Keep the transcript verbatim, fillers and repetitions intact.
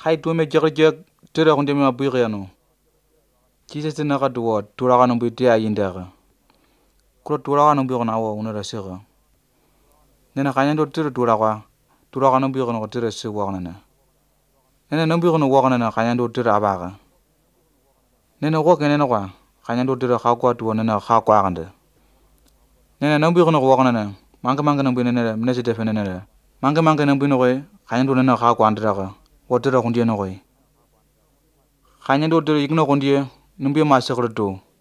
Hai tu me jag jag tere hunde me abu no. Jesus na ka duwa tura ka no bi dia yinda. Kuro tura ka no bi na wa una rasira. Nena kanya do tere tura ka tura ka no bi no tere se wa na. Nena no bi no wa na kanya do tere abaga. Nena ko kene no ka kanya do tere ka kwa tu na ka kwa kande. Nena no bi no wa na manga manga no bi na mne se defene na. Manga manga no bi no ko kanya do na ka kwa andra ka. Wo tere hunde no ko. Kanya do tere igno hunde numbi ma se ko do.